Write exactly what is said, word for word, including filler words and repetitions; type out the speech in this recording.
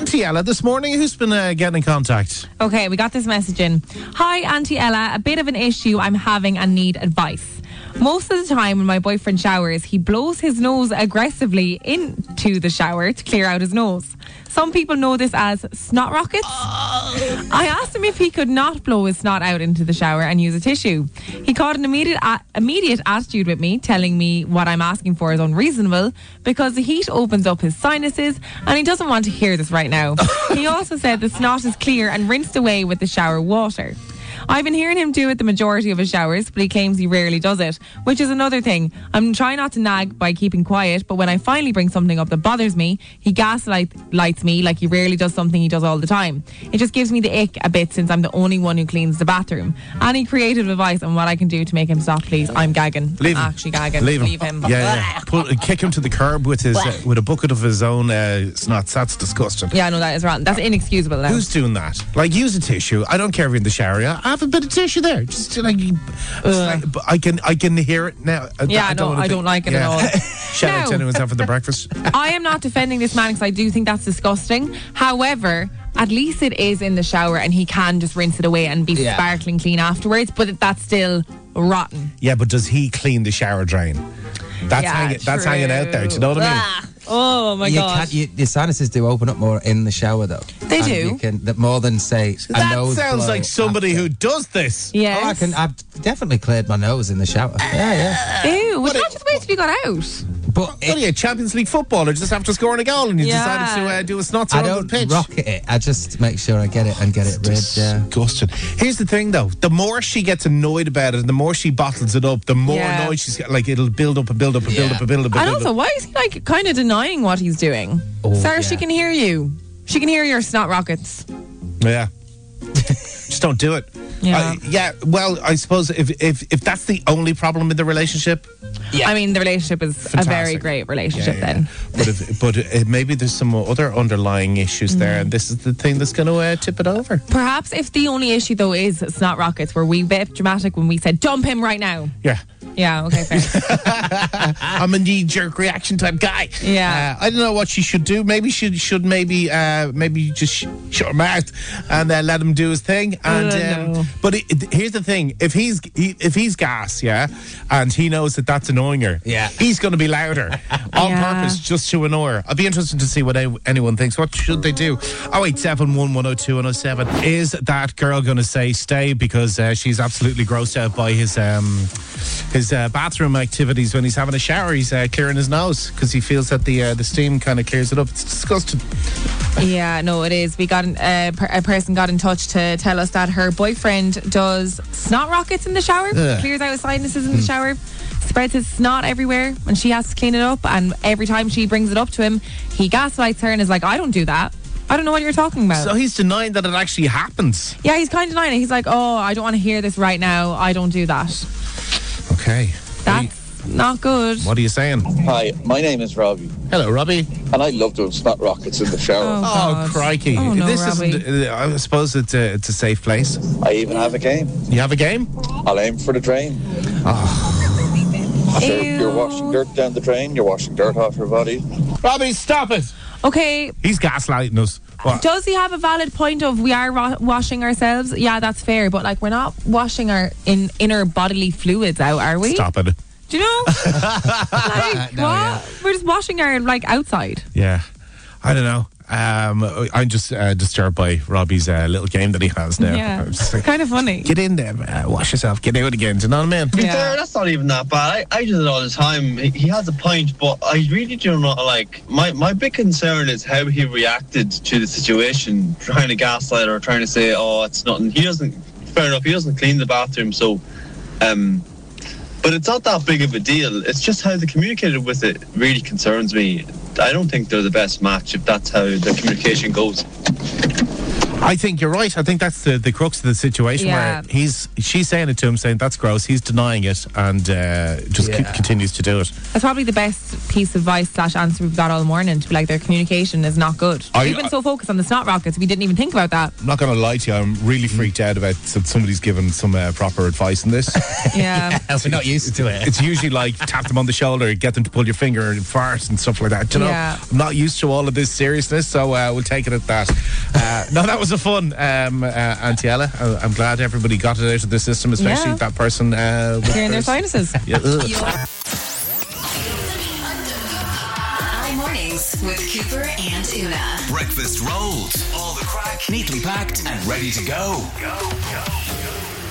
Auntie Ella this morning. Who's been uh, getting in contact? Okay, we got this message in. Hi, Auntie Ella. A bit of an issue I'm having and need advice. Most of the time when my boyfriend showers, he blows his nose aggressively into the shower to clear out his nose. Some people know this as snot rockets. Oh. I asked him if he could not blow his snot out into the shower and use a tissue. He caught an immediate a- immediate attitude with me, telling me what I'm asking for is unreasonable because the heat opens up his sinuses and he doesn't want to hear this right now. He also said the snot is clear and rinsed away with the shower water. I've been hearing him do it the majority of his showers, but he claims he rarely does it, which is another thing. I'm trying not to nag by keeping quiet, but when I finally bring something up that bothers me, he gaslights me like he rarely does something he does all the time. It just gives me the ick a bit since I'm the only one who cleans the bathroom. Any creative advice on what I can do to make him stop, please? I'm gagging. Leave I'm him. actually gagging. Leave him. Leave him. Yeah, yeah. Pull, kick him to the curb with his uh, with a bucket of his own uh, snots. That's disgusting. Yeah, no, that is wrong. That's inexcusable now. Who's doing that? Like, use a tissue. I don't care if you're in the shower. Yeah, I have a bit of tissue there. Just like, like but I can I can hear it now. Yeah, I no, I don't like it yeah. at all. Shout out No. to anyone's out for the breakfast. I am not defending this man because I do think that's disgusting. However, at least it is in the shower and he can just rinse it away and be Yeah. sparkling clean afterwards, but that's still rotten. Yeah, but does he clean the shower drain? That's Yeah, hanging. That's true. hanging out there. Do you know what I mean? Ah. Oh my you god. can't, you, your sinuses do open up more in the shower, though. They And do. You can, that more than, say, a That nose sounds blow like somebody after. who does this. Yes. Oh, I can, I've definitely cleared my nose in the shower. Yeah, yeah. Ew, would you not just wait till you got out? But What it, are you, a Champions League footballer just after scoring a goal and you Yeah. decided to uh, do a snot I on the don't pitch? rocket it. I just make sure I get it and get it rid. Yeah. Disgusting. Here's the thing, though: the more she gets annoyed about it, and the more she bottles it up, the more Yeah. annoyed she's got. Like, it'll build up and build up and build Yeah. up and build up. And And build also, up. why is he like kind of denying what he's doing? Oh, Sarah, yeah. she can hear you. She can hear your snot rockets. Yeah, just don't do it. Yeah. Uh, yeah. Well, I suppose if if if that's the only problem in the relationship, Yeah. I mean, the relationship is a very Fantastic. great relationship yeah, yeah. then. But if but uh, maybe there's some other underlying issues there, and this is the thing that's going to uh, tip it over. Perhaps if the only issue, though, is snot rockets, were we a bit dramatic when we said, dump him right now? Yeah. Yeah, okay, fair. I'm a knee-jerk reaction type guy. Yeah. uh, I don't know what she should do. Maybe she should maybe uh, maybe just sh- shut her mouth and uh, let him do his thing. And don't know. um, but it, it- here's the thing: if he's he, if he's gas, yeah, and he knows that that's annoying her, Yeah. he's going to be louder on Yeah. purpose just to annoy her. I'd be interested to see what any- anyone thinks. What should they do? Oh eight seven one one zero two one zero seven. Is that girl going to say stay because uh, she's absolutely grossed out by his um his uh, bathroom activities when he's having a shower? He's uh, clearing his nose because he feels that the uh, the steam kind of clears it up. It's disgusting. Yeah, no, it is. We got an, uh, per- a person got in touch to tell us that her boyfriend does snot rockets in the shower, Ugh. clears out his sinuses in the shower, spreads his snot everywhere, and she has to clean it up. And every time she brings it up to him, he gaslights her and is like, "I don't do that. I don't know what you're talking about." So he's denying that it actually happens. Yeah, he's kind of denying it. He's like, "Oh, I don't want to hear this right now. I don't do that." Okay. That's not good. What are you saying? Hi, my name is Robbie, Hello, Robbie. and I love doing snot rockets in the shower. Oh, Oh, God. crikey. Oh, no, this Robbie. isn't, uh, I suppose it's a, it's a safe place. I even have a game. You have a game? I'll aim for the drain. So Ew. you're washing dirt down the drain, you're washing dirt off your body. Robbie, stop it. Okay, He's gaslighting us. What? does he have a valid point of we are ro- washing ourselves? Yeah, that's fair, but like we're not washing our in inner bodily fluids out, are we? Stop it. Do you know? like No, what? yeah. We're just washing our like outside. Yeah. I don't know. Um, I'm just uh, disturbed by Robbie's uh, little game that he has now. Yeah, I'm just like, kind of funny. get in there, uh, wash yourself, get out again. Do you know what I mean? To be Yeah. fair, that's not even that bad. I, I do it all the time. He, he has a point, but I really do not like. My, my big concern is how he reacted to the situation, trying to gaslight her, trying to say, "Oh, it's nothing." He doesn't. Fair enough. He doesn't clean the bathroom, so. Um, but it's not that big of a deal. It's just how they communicated with it really concerns me. I don't think they're the best match if that's how the communication goes. I think you're right. I think that's the, the crux of the situation Yeah. where he's she's saying it to him, saying that's gross. He's denying it and uh, just Yeah. keep, continues to do it. That's probably the best piece of advice slash answer we've got all morning. To be like, their communication is not good. I- We've been so focused on the snot rockets, we didn't even think about that. I'm not going to lie to you. I'm really freaked out about that somebody's given some uh, proper advice in this. Yeah. We're not used to it. It's usually like tap them on the shoulder, get them to pull your finger and fart and stuff like that. Do you know, Yeah. I'm not used to all of this seriousness, so uh, we'll take it at that. Uh, no, that was a fun, um, uh, Auntie Ella. I- I'm glad everybody got it out of the system, especially Yeah. that person uh, with Hearing their first- sinuses. Yeah, ugh. I Mornings with Cooper and Una. Breakfast rolls. All the crack, neatly packed and ready to go. Go, go, go.